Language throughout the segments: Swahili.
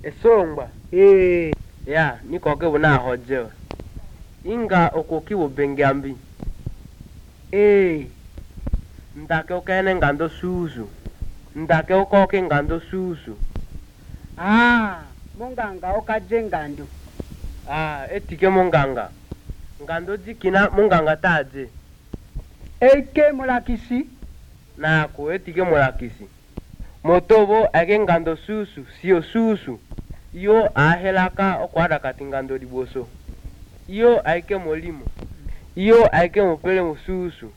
Esongba. Ya, niko ke wona hoje. Inga okoki wo bengambi. Ndake okene ngando susu. Ndake okoke ngando susu. Munganga okaje ngando. Etike munganga. Ngando jikina munganga taje. Eke mulakisi. Nako etike mulakisi. Motobo ake ngando susu, sio susu. Iyo ahelaka okwada katingando liboso. Iyo aike molimo. Iyo aike mopele mususu.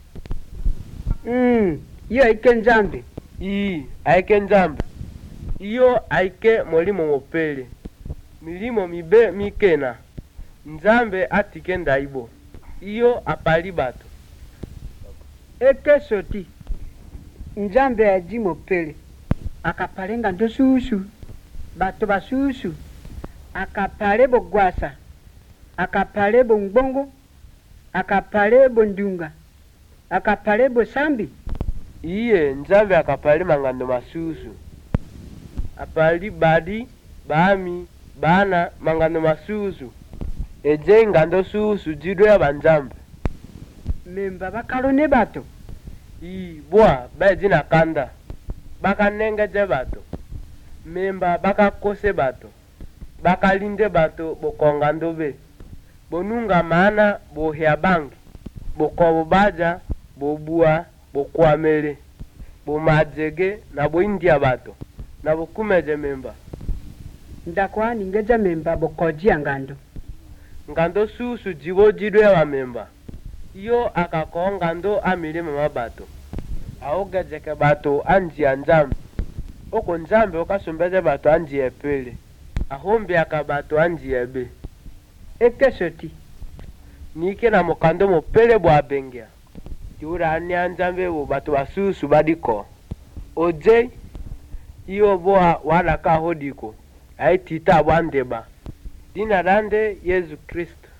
Iyo aike njambe. Aike njambe. Iyo aike molimo mopele. Milimo mibe mikena. Njambe atike ndaibo. Iyo apali bato. Eke soti. Njambe aji mopele. Akapale ngando susu. Bato basusu. Akapale bogwasa. Akapale bongbongo. Akapale bondunga. Akapale bosambi. Njambe akapale mangando masusu. Apali badi, bami, bana mangando masusu. Eje ngando susu jido ya banjambe. Memba bakalone bato. Boa beji na kanda. Baka nenge je bato. Memba baka kose bato. Baka linde bato bokongando be. Bonunga mana bohea bangi. Bokobo baja, bobua, bokwamele. Bomajege na boindia bato. Na bokumeje memba. Ndakwa ningeja memba bokojia ngando. Ngando susu jibo jido ya memba. Iyo akako ngando amile mama bato. Aogejeke bato anji anjambe. Oko njambe okasumbeje bato anji epele. Ahombi akabato anji ebe. Eke soti. Nike na mokando mopele bwa bengia. Yura ani anjambe bo bato basusu badiko. Oje iyo boa wadaka hodiko. Aitita wandeba. Dina dande Yesu Kristo.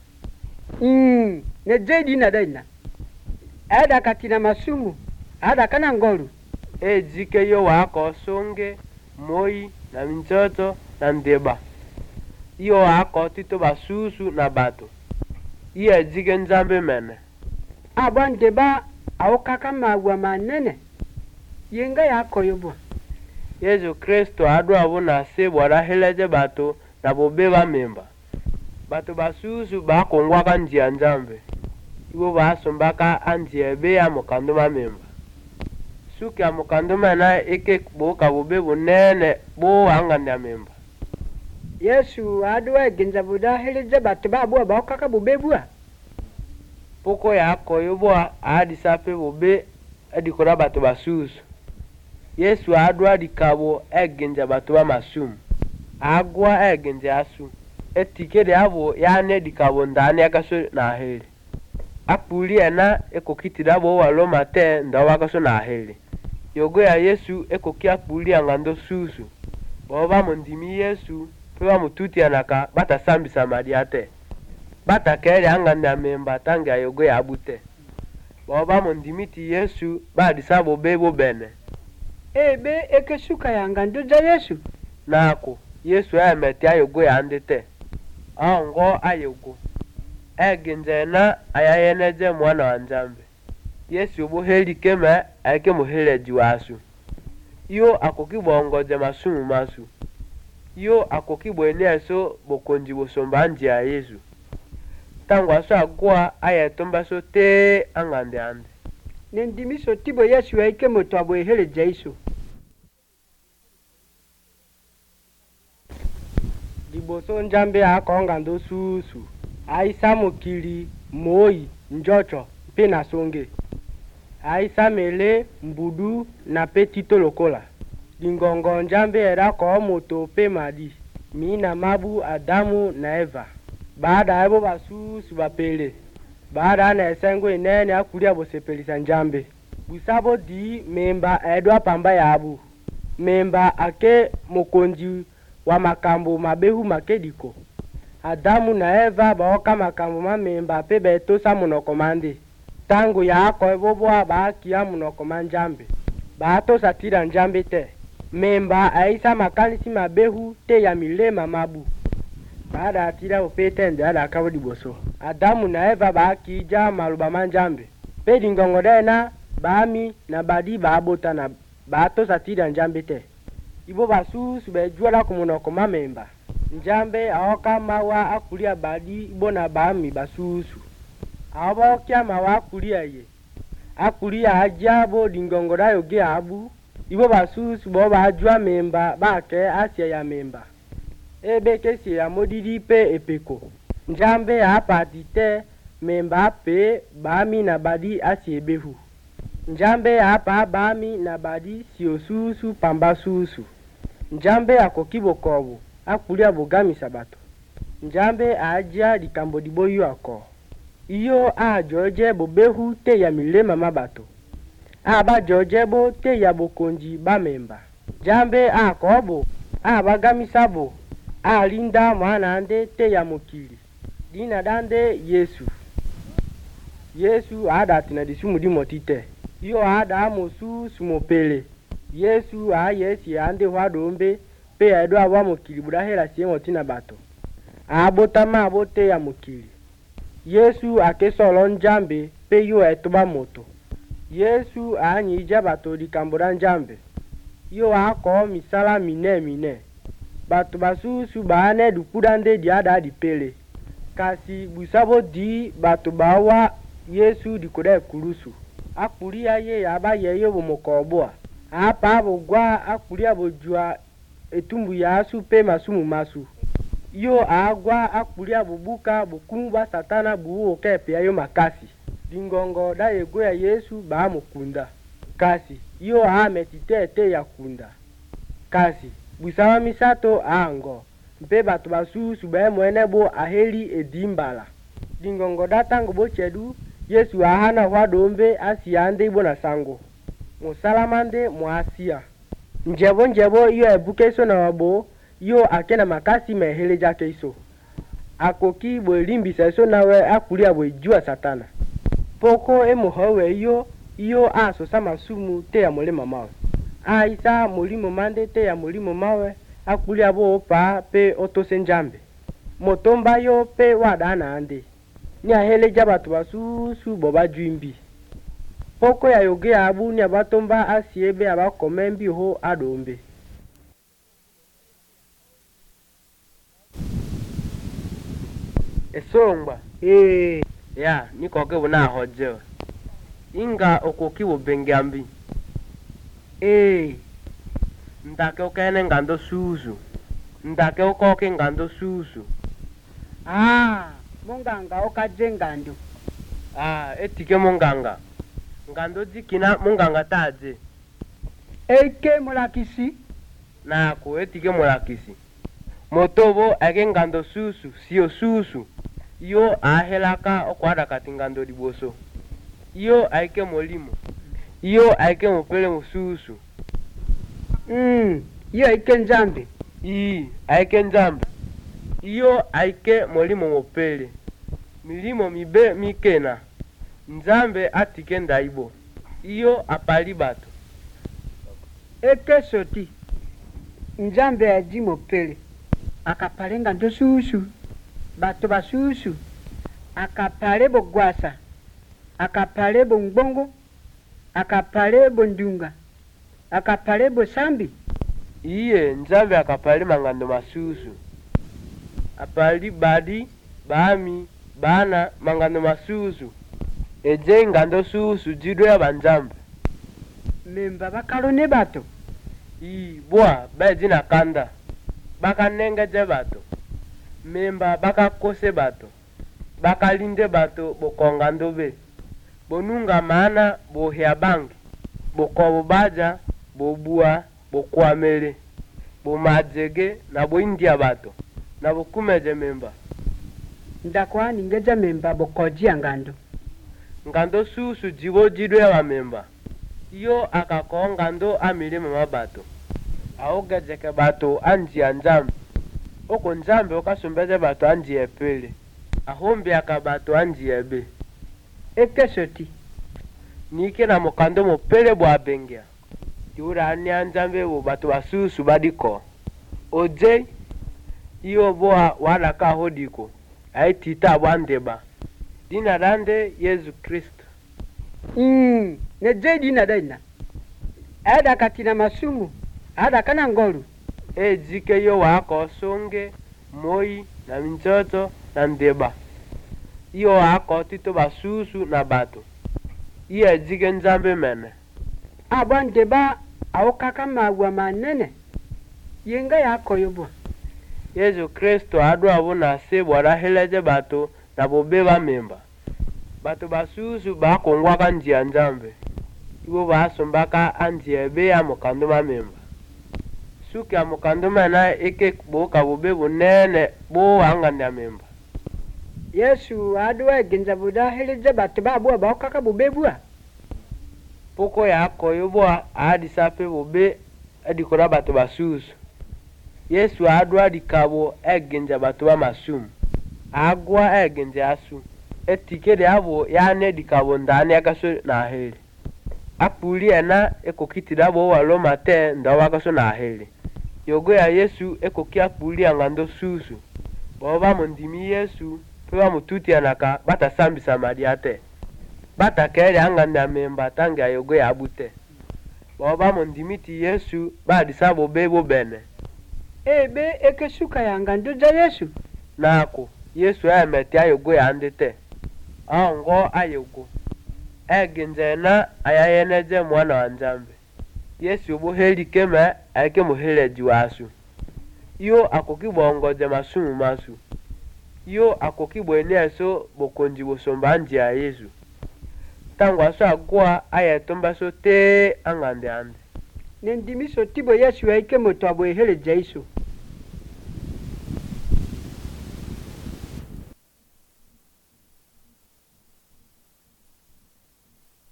Neje dina daina. Ada katina masumu. Ada kana ngolu. Jike yo wako songe, moi, na minchoto, na ndeba. Iyo wako tito basusu na bato. Iye jike njambe mene. Abwa ndeba aokaka magwa manene. Yenga yako yobo. Yesu Kristo adu abuna se bwara heleje bato na bobeba memba. Bato basusu bakongwa kanjia njambe. Iwo basombaka anjia ebe ya mokando ma memba. Suki ya mokando mena eke boka bobebu nene bo anganda memba. Yesu aduwa genza buda heleje bato babuwa baokaka bobebua. Poko ya koyoboa adi sape bobe edikora bato basusu. Yesu aduwa dikabo genza bato ba masumu. Agwa genza asu. Etikede abo yane dikabo ndani akaso na heli. Apuli ena ekokitida bo walo mate ndawa akaso na heli. Yogo ya Yesu ekoki apuli angando susu. Boba mondimi Yesu pewa mututi anaka bata sambi samadiate. Bata kere anganda memba tangi ya yogo ya abute. Boba mondimiti Yesu badi sabo bebo bene. Ebe ekesuka ya angando za Yesu. Nako Yesu ya metia yogo ya andete. Ngo ayogo. Genjena ayayeneje mwana wa njambe. Yesu boheli kema ake mohele jiwasu. Yo akokibongoje masumu masu. Yo akokibweneso bokonji bosomba anje ya Yesu. Tangwa so agwa ayatomba so te angande ande. Nendimiso tibo Yesu ake moto abohele jaiso. Diboso njambe akongando susu. Aisa mokili, moi, njocho, pe na songe. Aisa mele, mbudu, na pe tito lokola. Dingongo njambe era kwa moto pe madi. Mina mabu Adamu na Eva. Baada ebo basusu bapele. Baada na esengo inene akulia bosepelisa njambe. Busabo di memba edwa pamba ya abu. Memba ake mokonji wa makambo mabehu makediko. Adamu na Eva baoka makambo mamemba pe beto sa munokomande. Tangu ya ako eboboa ba kia munokomanjambe. Ba to satira njambe te. memba aisa makanisi mabehu te ya milema mabu. Baada atira upete ndada akabo diboso. Adamu na Eva bakija maluba manjambe. Pedi ngongodena bami na badi babota na bato satira njambe te. Ibo basusu bejwala kumunoko mamemba. Njambe aoka mawa akulia badi ibo na bami basusu. Awokia mawa akulia ye. Akulia ajabo dingongoda yoge abu. Ibo basusu bo bajwa memba bake asya ya memba. Ebe kesi ya modidi pe epeko. Njambe hapa tite memba pe bami na badi asye ebehu. Njambe hapa bami na badi siyo susu pamba susu. Njambe akokibo kobu akulia bogami sabato. Njambe ajia dikambo diboyu ako. Iyo a George bobehu te ya milema mabato. Aba George bo te ya bokonji ba memba. Njambe akobo abagami sabo. Linda mwanande te ya mokili. Dina dande Yesu. Yesu ada tina disumu di motite. Iyo ada mosu sumopele. Yesu yesi ande wadombe pe edo awa mokili budahera siye motina bato. Abotama abote ya mokili. Yesu akesolo njambe pe yo etoba moto. Yesu anyija bato di kambora njambe. Yo ako misala mine. Bato basusu baane dukudande di ada di pele. Kasi busabo di bato bawa Yesu di kode kurusu. Akulia ye yaba yeyo bomokoboa. Apa abogwa akulia bojua etumbu ya asu pe masumu masu. Yo agwa akulia bobuka bokumba satana buo kepe ayo makasi. Dingongo da yego ya Yesu ba mukunda. Kasi yo ametitete ya kunda. Kasi busawa misato ango. Mpe batu basusu bae mwenebo aheli edimbala. Dingongo datango bochedu Yesu ahana wadombe asiyande ibo na sango. Musalamande muasia. Njebo iyo ebukeso na wabo yo akena makasi mehele jake iso. Akoki bo limbi seso nawe akulia bo ijua satana. Poko emuhowe iyo aso sama sumu te ya mulima mawe. Aisa mulimo mande te ya mulimo mawe akulia bo opa pe otose njambe. Motomba yo pe wadana ande. Ni ahele jabatu basusu boba juimbi. Poko ya yoge abu ni abatomba asiebe abakomembi ho adombe. Esongba. Ya, niko ke wona hoje. Inga okoki wo bengambi. Ndake okene ngando susu. Ndake okoke ngando susu. Munganga okaje ngando. Etike munganga. Ngando dikina munganga taje. Eke mulakisi. Nako etike mulakisi. Motobo ake ngando susu, siyo susu. Yo ahelaka okwada katingando diboso. Yo aike molimo. Yo aike mopele mususu. Yo aike njambe. Aike njambe. Yo aike molimo mopele. Milimo mibe mikena. Njambe atike ndaibo. Iyo apali bato. Eke soti. Njambe aji mopele. Akapale ngando susu. Bato basusu. Akapale bogwasa. Akapale bongbongo. Akapale bondunga. Akapale bosambi. Njambe akapale mangando masusu. Apali badi, bami, bana, mangando masusu. Eje ngando susu jido ya banjambe. Memba bakalone bato. Boa, beji na kanda. Baka nenga je bato. Memba baka kose bato. Baka linde bato bokonga ndobe. Bonunga mana bohea bangi. Bokobo baja, bobua, bokwamele. Bomajege na boindia bato. Na bokumeje memba. Ndakwa ningeja memba bokoji ngando. Ngando susu jibo jido ya wa memba. Iyo akako ngando amile mama bato. Aogejeke bato anji anjambe. Oko njambe okasumbeze bato anji epele. Ahombi akabato anji ebe. Eke soti. Nike na mokando mopele bo abengia. yura ni anzambe bo batu basusu badiko oje iyo boa wala ka hodiko ai tita bandeba dina dande Yesu Kristo ne je dina daina ada katina masumu ada kana ngolu jike yo wako songe moi na minchoto na ndeba iyo wako tito basusu na batu iya jike nzambe mene abandeba awokaka magwa manene yenga yako yobo Yesu Kristo adu abuna se bora heleje batu na bobeba memba batu basusu bakongwa kanjia nzambe ibo basombaka anjia ebe ya mukanduma memba suki ya mukanduma na eke boka bobebu nene bo anganya memba Yesu adu egenza buda heleje batu babu bakaka bobebua poko yako yobo adi sape bobe edikora batu basusu Yesu adu adikabo egenza batu ba masum agwa egenza asu etikede abo yane dikabo ndani akaso na heli apuli ena ekokitida bo walo mate ndawa akaso na heli yogo ya Yesu ekoki apuli angando susu boba mondimi Yesu pewa mututi anaka bata sambi samadiate bata kere anganda memba tanga yogo ya abute boba mondimiti Yesu badi sabo bebo bene ebe ekesuka yangando za Yesu nako Yesu ya metia yogo ya andete ango ayogo eginzena ayayeneje mwana wa nzambe Yesu boheli kema ake muheleji wasu yo akokibongoje masumu masu yo akokibweneso bokonji bosombanji ya Yesu tangwa so agwa ayatomba so te angande ande nendimiso tibo Yesu ake moto aboheleje Yesu